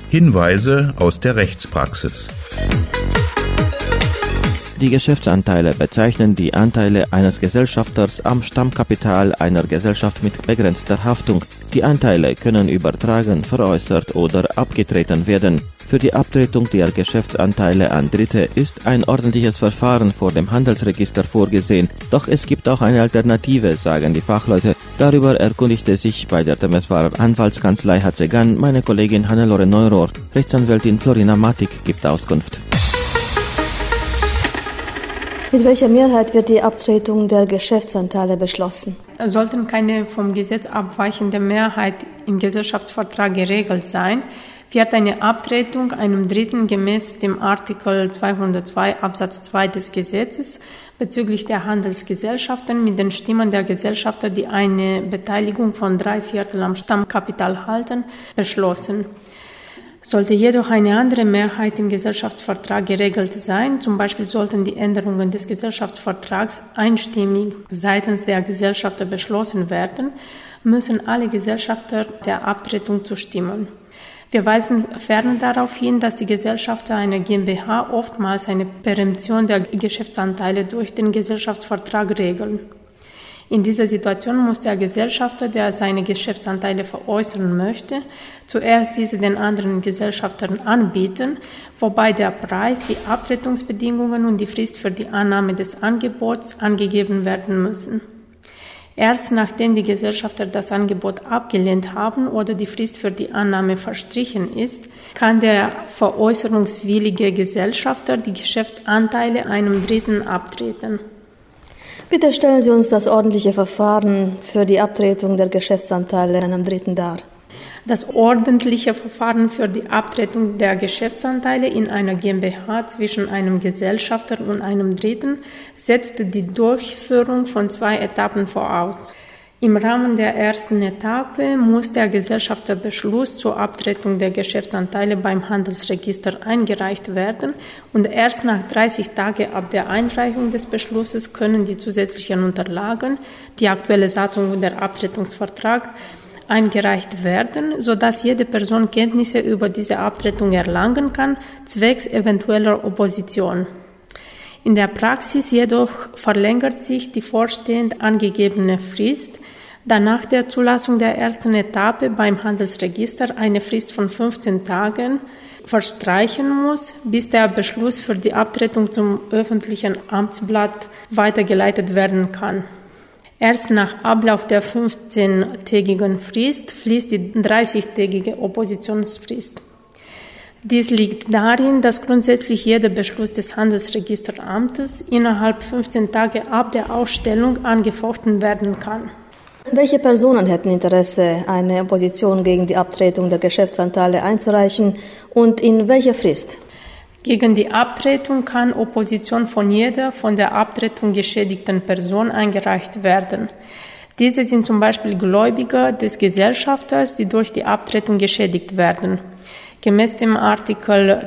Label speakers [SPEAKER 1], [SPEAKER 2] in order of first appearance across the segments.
[SPEAKER 1] Hinweise aus der Rechtspraxis.
[SPEAKER 2] Die Geschäftsanteile bezeichnen die Anteile eines Gesellschafters am Stammkapital einer Gesellschaft mit begrenzter Haftung. Die Anteile können übertragen, veräußert oder abgetreten werden. Für die Abtretung der Geschäftsanteile an Dritte ist ein ordentliches Verfahren vor dem Handelsregister vorgesehen. Doch es gibt auch eine Alternative, sagen die Fachleute. Darüber erkundigte sich bei der Temeswarer Anwaltskanzlei Hatzegan meine Kollegin Hannelore Neurohr. Rechtsanwältin Florina Matik gibt Auskunft.
[SPEAKER 3] Mit welcher Mehrheit wird die Abtretung der Geschäftsanteile beschlossen?
[SPEAKER 4] Sollten keine vom Gesetz abweichende Mehrheit im Gesellschaftsvertrag geregelt sein, wird eine Abtretung einem Dritten gemäß dem Artikel 202 Absatz 2 des Gesetzes bezüglich der Handelsgesellschaften mit den Stimmen der Gesellschafter, die eine Beteiligung von 3/4 am Stammkapital halten, beschlossen. Sollte jedoch eine andere Mehrheit im Gesellschaftsvertrag geregelt sein, zum Beispiel sollten die Änderungen des Gesellschaftsvertrags einstimmig seitens der Gesellschafter beschlossen werden, müssen alle Gesellschafter der Abtretung zustimmen. Wir weisen ferner darauf hin, dass die Gesellschafter einer GmbH oftmals eine Präemption der Geschäftsanteile durch den Gesellschaftsvertrag regeln. In dieser Situation muss der Gesellschafter, der seine Geschäftsanteile veräußern möchte, zuerst diese den anderen Gesellschaftern anbieten, wobei der Preis, die Abtretungsbedingungen und die Frist für die Annahme des Angebots angegeben werden müssen. Erst nachdem die Gesellschafter das Angebot abgelehnt haben oder die Frist für die Annahme verstrichen ist, kann der veräußerungswillige Gesellschafter die Geschäftsanteile einem Dritten abtreten.
[SPEAKER 3] Bitte stellen Sie uns das ordentliche Verfahren für die Abtretung der Geschäftsanteile einem Dritten dar.
[SPEAKER 4] Das ordentliche Verfahren für die Abtretung der Geschäftsanteile in einer GmbH zwischen einem Gesellschafter und einem Dritten setzt die Durchführung von 2 Etappen voraus. Im Rahmen der ersten Etappe muss der Gesellschafterbeschluss zur Abtretung der Geschäftsanteile beim Handelsregister eingereicht werden und erst nach 30 Tagen ab der Einreichung des Beschlusses können die zusätzlichen Unterlagen, die aktuelle Satzung und der Abtretungsvertrag, eingereicht werden, sodass jede Person Kenntnisse über diese Abtretung erlangen kann, zwecks eventueller Opposition. In der Praxis jedoch verlängert sich die vorstehend angegebene Frist, da nach der Zulassung der ersten Etappe beim Handelsregister eine Frist von 15 Tagen verstreichen muss, bis der Beschluss für die Abtretung zum öffentlichen Amtsblatt weitergeleitet werden kann. Erst nach Ablauf der 15-tägigen Frist fließt die 30-tägige Oppositionsfrist. Dies liegt darin, dass grundsätzlich jeder Beschluss des Handelsregisteramtes innerhalb 15 Tage ab der Ausstellung angefochten werden kann.
[SPEAKER 3] Welche Personen hätten Interesse, eine Opposition gegen die Abtretung der Geschäftsanteile einzureichen und in welcher Frist?
[SPEAKER 4] Gegen die Abtretung kann Opposition von jeder von der Abtretung geschädigten Person eingereicht werden. Diese sind zum Beispiel Gläubiger des Gesellschafters, die durch die Abtretung geschädigt werden. Gemäß dem Artikel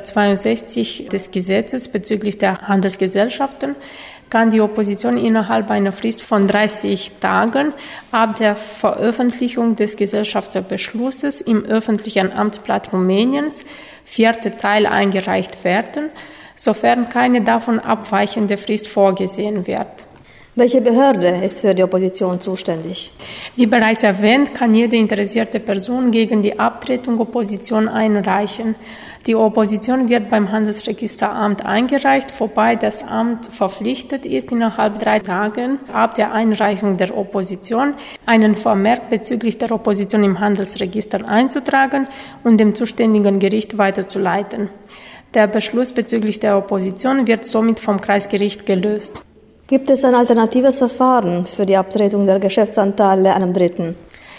[SPEAKER 4] 62 des Gesetzes bezüglich der Handelsgesellschaften kann die Opposition innerhalb einer Frist von 30 Tagen ab der Veröffentlichung des Gesellschafterbeschlusses im öffentlichen Amtsblatt Rumäniens, 4. Teil, eingereicht werden, sofern keine davon abweichende Frist vorgesehen wird.
[SPEAKER 3] Welche Behörde ist für die Opposition zuständig?
[SPEAKER 4] Wie bereits erwähnt, kann jede interessierte Person gegen die Abtretung Opposition einreichen. Die Opposition wird beim Handelsregisteramt eingereicht, wobei das Amt verpflichtet ist, innerhalb 3 Tagen ab der Einreichung der Opposition einen Vermerk bezüglich der Opposition im Handelsregister einzutragen und dem zuständigen Gericht weiterzuleiten. Der Beschluss bezüglich der Opposition wird somit vom Kreisgericht gelöst.
[SPEAKER 3] Gibt es ein alternatives Verfahren für die Abtretung der Geschäftsanteile einem Dritten?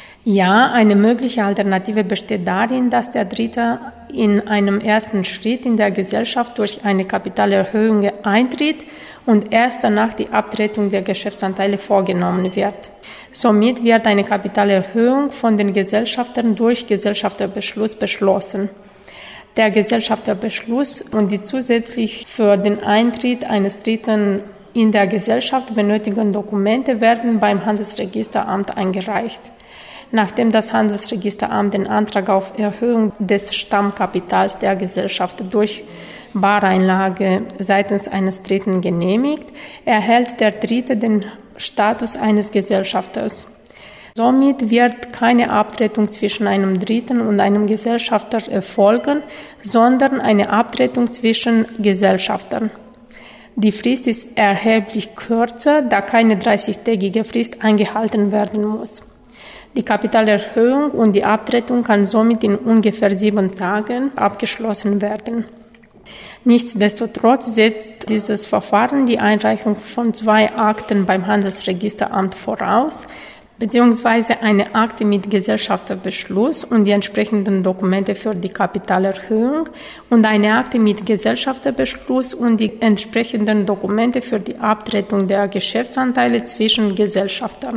[SPEAKER 4] Ja, eine mögliche Alternative besteht darin, dass der Dritte in einem ersten Schritt in der Gesellschaft durch eine Kapitalerhöhung eintritt und erst danach die Abtretung der Geschäftsanteile vorgenommen wird. Somit wird eine Kapitalerhöhung von den Gesellschaftern durch Gesellschafterbeschluss beschlossen. Der Gesellschafterbeschluss und die zusätzlich für den Eintritt eines Dritten in der Gesellschaft benötigten Dokumente werden beim Handelsregisteramt eingereicht. Nachdem das Handelsregisteramt den Antrag auf Erhöhung des Stammkapitals der Gesellschaft durch Bareinlage seitens eines Dritten genehmigt, erhält der Dritte den Status eines Gesellschafters. Somit wird keine Abtretung zwischen einem Dritten und einem Gesellschafter erfolgen, sondern eine Abtretung zwischen Gesellschaftern. Die Frist ist erheblich kürzer, da keine 30-tägige Frist eingehalten werden muss. Die Kapitalerhöhung und die Abtretung kann somit in ungefähr 7 Tagen abgeschlossen werden. Nichtsdestotrotz setzt dieses Verfahren die Einreichung von 2 Akten beim Handelsregisteramt voraus, beziehungsweise eine Akte mit Gesellschafterbeschluss und die entsprechenden Dokumente für die Kapitalerhöhung und eine Akte mit Gesellschafterbeschluss und die entsprechenden Dokumente für die Abtretung der Geschäftsanteile zwischen Gesellschaftern.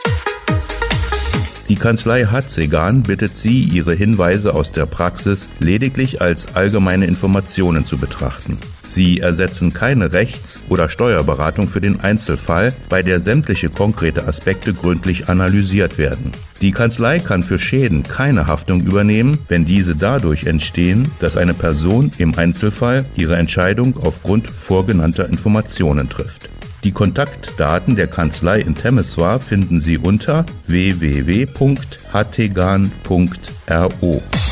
[SPEAKER 1] Die Kanzlei Hatzegan bittet Sie, Ihre Hinweise aus der Praxis lediglich als allgemeine Informationen zu betrachten. Sie ersetzen keine Rechts- oder Steuerberatung für den Einzelfall, bei der sämtliche konkrete Aspekte gründlich analysiert werden. Die Kanzlei kann für Schäden keine Haftung übernehmen, wenn diese dadurch entstehen, dass eine Person im Einzelfall ihre Entscheidung aufgrund vorgenannter Informationen trifft. Die Kontaktdaten der Kanzlei in Temeswar finden Sie unter www.hattegan.ro.